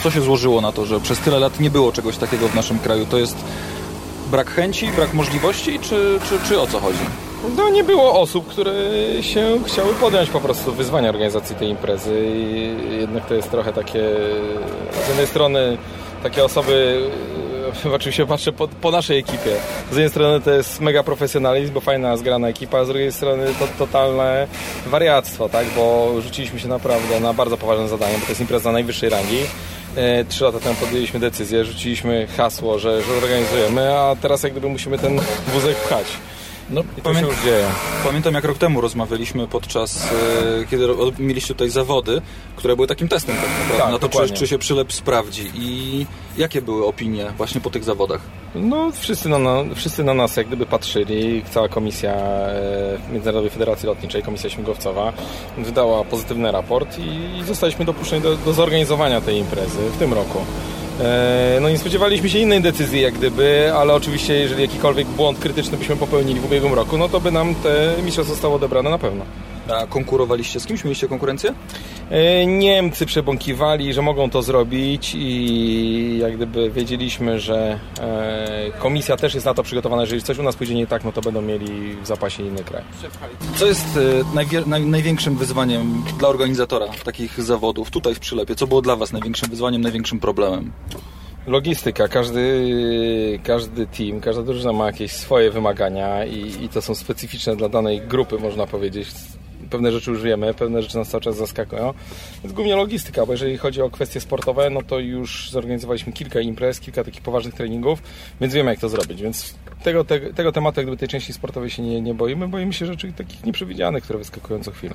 Co się złożyło na to, że przez tyle lat nie było czegoś takiego w naszym kraju? To jest brak chęci, brak możliwości, czy o co chodzi? No nie było osób, które się chciały podjąć po prostu wyzwania organizacji tej imprezy i jednak to jest trochę takie, z jednej strony takie osoby, oczywiście patrzę po naszej ekipie, z jednej strony to jest mega profesjonalizm, bo fajna, zgrana ekipa, a z drugiej strony to totalne wariactwo, tak, bo rzuciliśmy się naprawdę na bardzo poważne zadanie, bo to jest impreza najwyższej rangi. 3 lata temu podjęliśmy decyzję, rzuciliśmy hasło, że organizujemy, a teraz jak gdyby musimy ten wózek pchać. No, I to się już dzieje. Pamiętam, jak rok temu rozmawialiśmy podczas, kiedy mieliście tutaj zawody, które były takim testem tak naprawdę, tak, na to, dokładnie. czy się przylep sprawdzi. I jakie były opinie właśnie po tych zawodach? No, wszyscy na nas jak gdyby patrzyli, cała komisja Międzynarodowej Federacji Lotniczej, komisja śmigłowcowa wydała pozytywny raport i zostaliśmy dopuszczeni do zorganizowania tej imprezy w tym roku. No nie spodziewaliśmy się innej decyzji jak gdyby, ale oczywiście jeżeli jakikolwiek błąd krytyczny byśmy popełnili w ubiegłym roku, no to by nam te mistrzostwo zostało odebrane na pewno. A konkurowaliście z kimś? Mieliście konkurencję? Niemcy przebąkiwali, że mogą to zrobić i jak gdyby wiedzieliśmy, że komisja też jest na to przygotowana, jeżeli coś u nas pójdzie nie tak, no to będą mieli w zapasie inny kraj. Co jest największym wyzwaniem dla organizatora takich zawodów tutaj w Przylepie? Co było dla Was największym wyzwaniem, największym problemem? Logistyka. Każdy team, każda drużyna ma jakieś swoje wymagania i to są specyficzne dla danej grupy, można powiedzieć. Pewne rzeczy już wiemy, pewne rzeczy nas cały czas zaskakują. Więc głównie logistyka, bo jeżeli chodzi o kwestie sportowe, no to już zorganizowaliśmy kilka imprez, kilka takich poważnych treningów, więc wiemy jak to zrobić. Więc tego tematu, jakby tej części sportowej się nie boimy. Boimy się rzeczy takich nieprzewidzianych, które wyskakują co chwilę.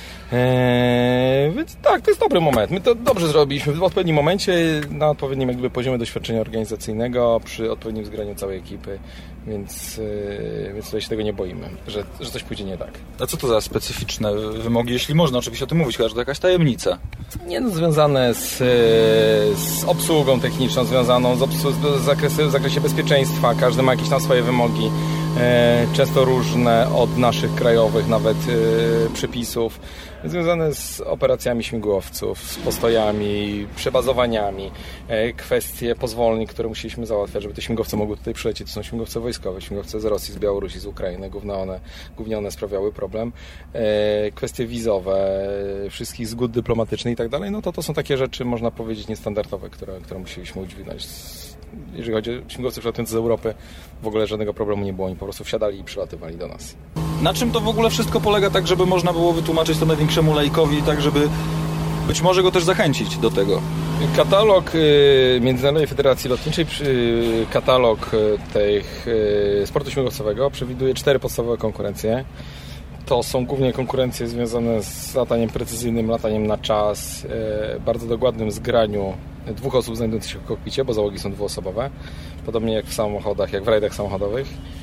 Więc tak, to jest dobry moment. My to dobrze zrobiliśmy w odpowiednim momencie, na odpowiednim jakby poziomie doświadczenia organizacyjnego, przy odpowiednim zgraniu całej ekipy, więc tutaj się tego nie boimy, że coś pójdzie nie tak. A co to za specyficzne wymogi, jeśli można oczywiście o tym mówić, chyba że to jakaś tajemnica? Nie, no, związane z obsługą techniczną, związaną w zakresie bezpieczeństwa. Każdy ma jakieś tam swoje wymogi, często różne od naszych krajowych nawet przepisów, związane z operacjami śmigłowców, z postojami, przebazowaniami, kwestie pozwoleń, które musieliśmy załatwiać, żeby te śmigłowce mogły tutaj przylecieć. To są śmigłowce wojskowe, śmigłowce z Rosji, z Białorusi, z Ukrainy, głównie one sprawiały problem. Kwestie wizowe, wszystkich zgód dyplomatycznych i tak dalej, no to są takie rzeczy, można powiedzieć, niestandardowe, które musieliśmy udźwignąć. Jeżeli chodzi o śmigłowce przylatujące z Europy, w ogóle żadnego problemu nie było, oni po prostu wsiadali i przylatywali do nas. Na czym to w ogóle wszystko polega, tak żeby można było wytłumaczyć to największemu laikowi, tak żeby być może go też zachęcić do tego? Katalog Międzynarodowej Federacji Lotniczej, katalog sportu śmigłowcowego przewiduje 4 podstawowe konkurencje. To są głównie konkurencje związane z lataniem precyzyjnym, lataniem na czas, bardzo dokładnym zgraniu 2 osób znajdujących się w kokpicie, bo załogi są 2-osobowe, podobnie jak w samochodach, jak w rajdach samochodowych.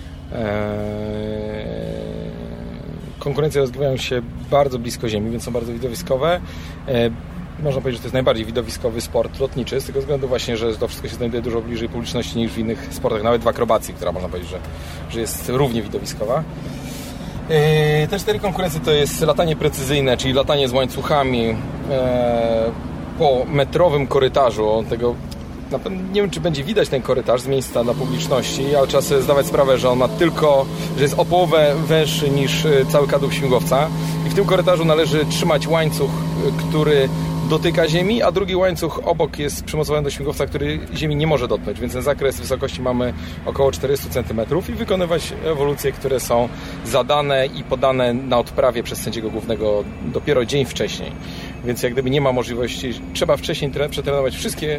Konkurencje rozgrywają się bardzo blisko ziemi, więc są bardzo widowiskowe. Można powiedzieć, że to jest najbardziej widowiskowy sport lotniczy, z tego względu właśnie, że to wszystko się znajduje dużo bliżej publiczności niż w innych sportach, nawet w akrobacji, która można powiedzieć, że jest równie widowiskowa. Te 4 konkurencje to jest latanie precyzyjne, czyli latanie z łańcuchami po metrowym korytarzu. Nie wiem, czy będzie widać ten korytarz z miejsca dla publiczności, ale trzeba sobie zdawać sprawę, że on ma że jest o połowę węższy niż cały kadłub śmigłowca i w tym korytarzu należy trzymać łańcuch, który dotyka ziemi, a drugi łańcuch obok jest przymocowany do śmigłowca, który ziemi nie może dotknąć, więc ten zakres wysokości mamy około 400 cm i wykonywać ewolucje, które są zadane i podane na odprawie przez sędziego głównego dopiero dzień wcześniej. Więc jak gdyby nie ma możliwości, trzeba wcześniej przetrenować wszystkie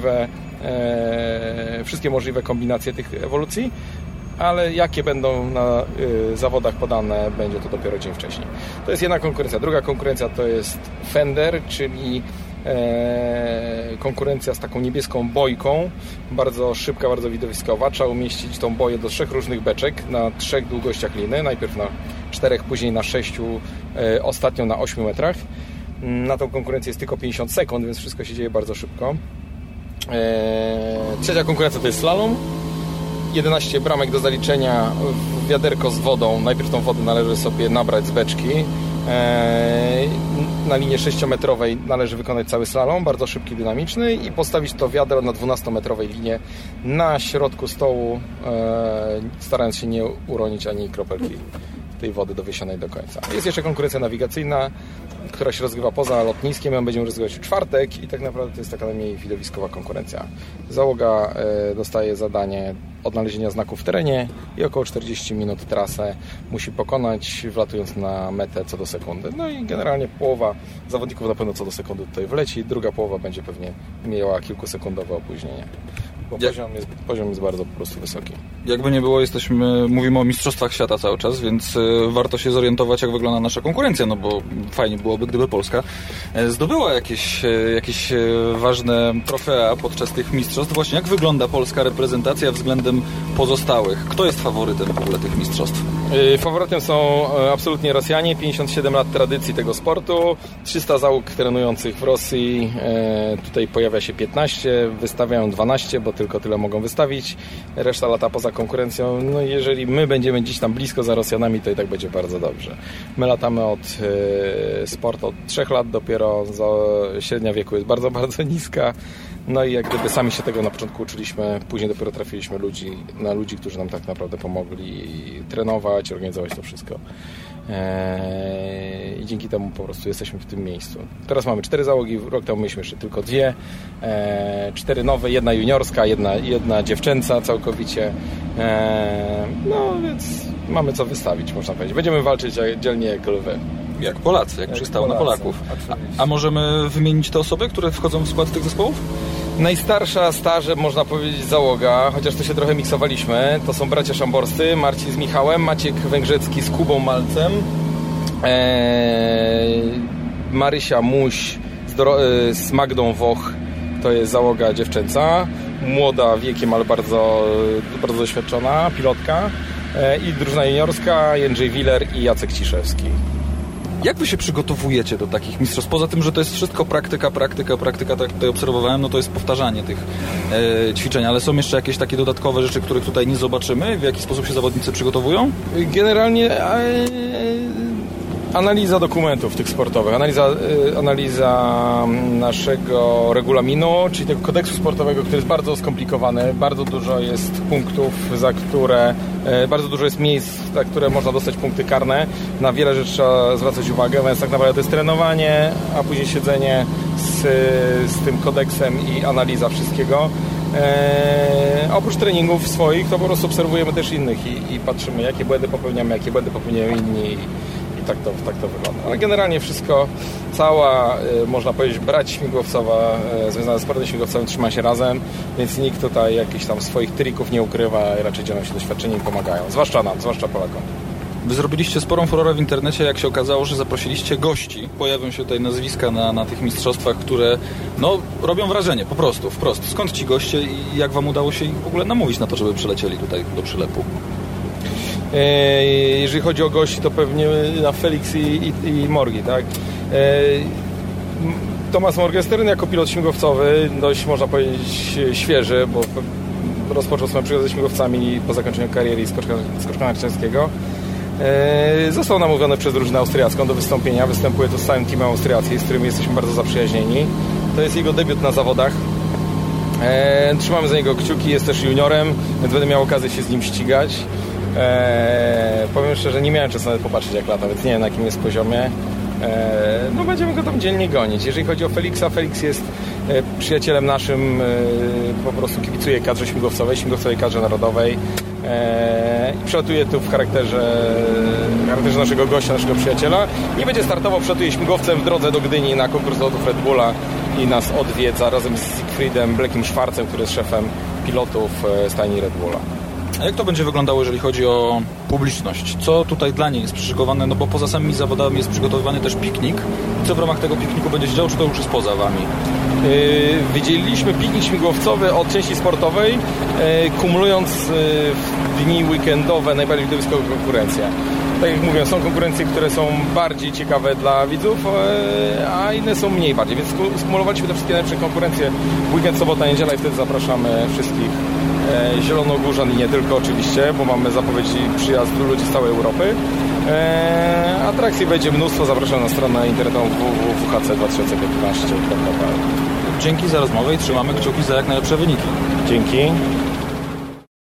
możliwe kombinacje tych ewolucji, ale jakie będą na zawodach podane, będzie to dopiero dzień wcześniej. To jest jedna konkurencja. Druga konkurencja to jest Fender, czyli konkurencja z taką niebieską bojką, bardzo szybka, bardzo widowiskowa. Trzeba umieścić tą boję do 3 różnych beczek na 3 długościach liny, najpierw na 4, później na 6, ostatnio na 8 metrach. Na tą konkurencję jest tylko 50 sekund, więc wszystko się dzieje bardzo szybko. Trzecia konkurencja to jest slalom. 11 bramek do zaliczenia w wiaderko z wodą. Najpierw tą wodę należy sobie nabrać z beczki. Na linii 6-metrowej należy wykonać cały slalom, bardzo szybki, dynamiczny i postawić to wiadro na 12-metrowej linie na środku stołu, starając się nie uronić ani kropelki tej wody dowysionej do końca. Jest jeszcze konkurencja nawigacyjna, która się rozgrywa poza lotniskiem. Ją będziemy rozgrywać w czwartek i tak naprawdę to jest taka najmniej widowiskowa konkurencja. Załoga dostaje zadanie odnalezienia znaków w terenie i około 40 minut trasę musi pokonać, wlatując na metę co do sekundy. No i generalnie połowa zawodników na pewno co do sekundy tutaj wleci, druga połowa będzie pewnie miała kilkusekundowe opóźnienie. Bo poziom jest bardzo po prostu wysoki. Jakby nie było, mówimy o mistrzostwach świata cały czas, więc warto się zorientować, jak wygląda nasza konkurencja, no bo fajnie byłoby, gdyby Polska zdobyła jakieś ważne trofea podczas tych mistrzostw. Właśnie jak wygląda polska reprezentacja względem pozostałych? Kto jest faworytem w ogóle tych mistrzostw? Faworytem są absolutnie Rosjanie, 57 lat tradycji tego sportu, 300 załóg trenujących w Rosji, tutaj pojawia się 15, wystawiają 12, bo tylko tyle mogą wystawić, reszta lata poza konkurencją. No jeżeli my będziemy gdzieś tam blisko za Rosjanami, to i tak będzie bardzo dobrze. My latamy od sportu od 3 lat dopiero, średnia wieku jest bardzo, bardzo niska. No i jak gdyby sami się tego na początku uczyliśmy, później dopiero trafiliśmy na ludzi, którzy nam tak naprawdę pomogli trenować, organizować to wszystko. I dzięki temu po prostu jesteśmy w tym miejscu. Teraz mamy 4 załogi, rok temu mieliśmy jeszcze tylko 2. 4 nowe, 1 juniorska, jedna dziewczęca całkowicie. No więc mamy co wystawić, można powiedzieć. Będziemy walczyć dzielnie jak lwy. Jak Polacy, jak przystało na Polaków. A możemy wymienić te osoby, które wchodzą w skład tych zespołów? Najstarsza, można powiedzieć, załoga, chociaż to się trochę miksowaliśmy, to są bracia szamborscy, Marcin z Michałem, Maciek Węgrzecki z Kubą Malcem, Marysia Muś z Magdą Woch, to jest załoga dziewczęca, młoda wiekiem, ale bardzo, bardzo doświadczona, pilotka, i drużyna juniorska, Jędrzej Willer i Jacek Ciszewski. Jak wy się przygotowujecie do takich mistrzostw? Poza tym, że to jest wszystko praktyka, tak tutaj obserwowałem, no to jest powtarzanie tych ćwiczeń, ale są jeszcze jakieś takie dodatkowe rzeczy, których tutaj nie zobaczymy? W jaki sposób się zawodnicy przygotowują? Generalnie analiza dokumentów tych sportowych, analiza naszego regulaminu, czyli tego kodeksu sportowego, który jest bardzo skomplikowany, bardzo dużo jest punktów, bardzo dużo jest miejsc, za które można dostać punkty karne, na wiele rzeczy trzeba zwracać uwagę, więc tak naprawdę to jest trenowanie, a później siedzenie z tym kodeksem i analiza wszystkiego. Oprócz treningów swoich, to po prostu obserwujemy też innych i patrzymy, jakie błędy popełniamy, jakie błędy popełniają inni. I tak to wygląda. Ale generalnie wszystko, cała, można powiedzieć, brać śmigłowcowa związana z sportem śmigłowcowym trzyma się razem, więc nikt tutaj jakichś tam swoich trików nie ukrywa, raczej dzielą się doświadczeniem i pomagają. Zwłaszcza nam, zwłaszcza Polakom. Wy zrobiliście sporą furorę w internecie, jak się okazało, że zaprosiliście gości. Pojawią się tutaj nazwiska na tych mistrzostwach, które robią wrażenie, po prostu, wprost. Skąd ci goście i jak wam udało się ich w ogóle namówić na to, żeby przylecieli tutaj do Przylepu? Jeżeli chodzi o gości, to pewnie na Felix i Morgi, tak? Tomasz Morgenstern jako pilot śmigłowcowy, dość można powiedzieć świeży, bo rozpoczął swoją przygodę ze śmigłowcami po zakończeniu kariery skoczka narciarskiego. Został namówiony przez drużynę austriacką do wystąpienia. Występuje tu z całym teamem Austriacji, z którym jesteśmy bardzo zaprzyjaźnieni. To jest jego debiut na zawodach. Trzymamy za niego kciuki, jest też juniorem, więc będę miał okazję się z nim ścigać. Powiem szczerze, nie miałem czasu nawet popatrzeć jak lata, więc nie wiem na jakim jest poziomie. Będziemy go tam dzielnie gonić. Jeżeli chodzi o Felixa, Felix jest przyjacielem naszym, po prostu kibicuje kadrze śmigłowcowej kadrze narodowej i przelatuje tu w charakterze naszego gościa, naszego przyjaciela i będzie startował, przelatuje śmigłowcem w drodze do Gdyni na konkurs lotów Red Bulla i nas odwiedza razem z Siegfriedem Blackiem Schwarzem, który jest szefem pilotów stajni Red Bulla. A jak to będzie wyglądało, jeżeli chodzi o publiczność? Co tutaj dla niej jest przyszykowane? No bo poza samymi zawodami jest przygotowywany też piknik. Co w ramach tego pikniku będzie się działo, czy to już jest poza wami? Wydzieliliśmy piknik śmigłowcowy od części sportowej, kumulując w dni weekendowe najbardziej widowiskową konkurencję. Tak jak mówię, są konkurencje, które są bardziej ciekawe dla widzów, a inne są mniej bardziej, więc skumulowaliśmy te wszystkie najlepsze konkurencje w weekend, sobota, niedziela i wtedy zapraszamy wszystkich Zielonogórzan i nie tylko oczywiście, bo mamy zapowiedzi przyjazdu ludzi z całej Europy. Atrakcji będzie mnóstwo, zapraszam na stronę internetową www.whc2015.pl. Dzięki za rozmowę i trzymamy kciuki za jak najlepsze wyniki. Dzięki.